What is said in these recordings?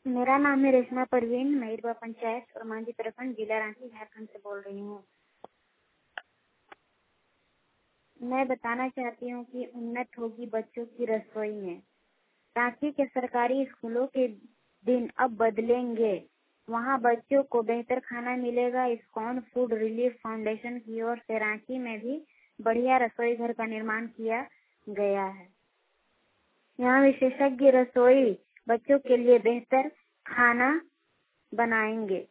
मेरा नाम है रेशमा परवीन। मैं इरवा पंचायत और मांझी प्रखंड जिला रांची झारखंड से बोल रही हूँ। मैं बताना चाहती हूँ कि उन्नत होगी बच्चों की रसोई में। रांची के सरकारी स्कूलों के दिन अब बदलेंगे। वहाँ बच्चों को बेहतर खाना मिलेगा। इस्कॉन फूड रिलीफ फाउंडेशन की ओर से रांची में भी बढ़िया रसोई घर का निर्माण किया गया है। यहाँ विशेषज्ञ रसोई बच्चों के लिए बेहतर खाना बनाएंगे।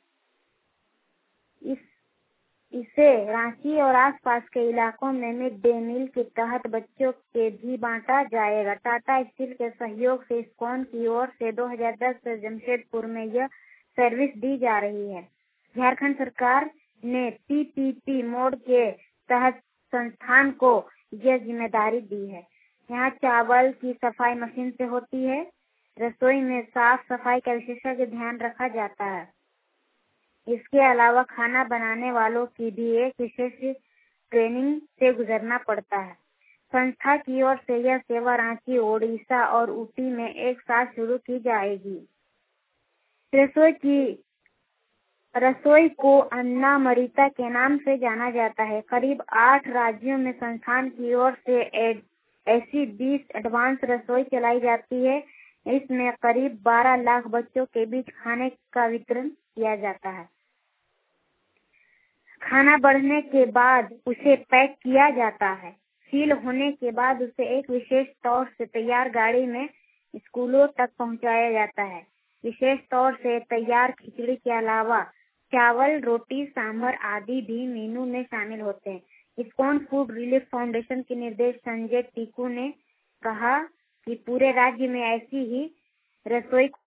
इसे रांची और आसपास के इलाकों में मिड डे मील के तहत बच्चों के भी बांटा जाएगा। टाटा स्टील के सहयोग से इस्कॉन की ओर से 2010 से जमशेदपुर में यह सर्विस दी जा रही है। झारखंड सरकार ने पीपीपी मोड के तहत संस्थान को यह जिम्मेदारी दी है। यहाँ चावल की सफाई मशीन से होती है। रसोई में साफ सफाई का विशेषज्ञ ध्यान रखा जाता है। इसके अलावा खाना बनाने वालों की भी एक विशेष ट्रेनिंग से गुजरना पड़ता है। संस्था की ओर से यह सेवा रांची, ओडिशा और ऊटी में एक साथ शुरू की जाएगी। रसोई को अन्नामृता के नाम से जाना जाता है। करीब 8 राज्यों में संस्थान की ओर से ऐसी 20 एडवांस रसोई चलाई जाती है। इसमें करीब 12 लाख बच्चों के बीच खाने का वितरण किया जाता है। खाना बढ़ने के बाद उसे पैक किया जाता है। सील होने के बाद उसे एक विशेष तौर से तैयार गाड़ी में स्कूलों तक पहुंचाया जाता है। विशेष तौर से तैयार खिचड़ी के अलावा चावल, रोटी, सांभर आदि भी मेनू में शामिल होते हैं। इस्कॉन फूड रिलीफ फाउंडेशन के निर्देशक संजय टीकू ने कहा कि पूरे राज्य में ऐसी ही रसोई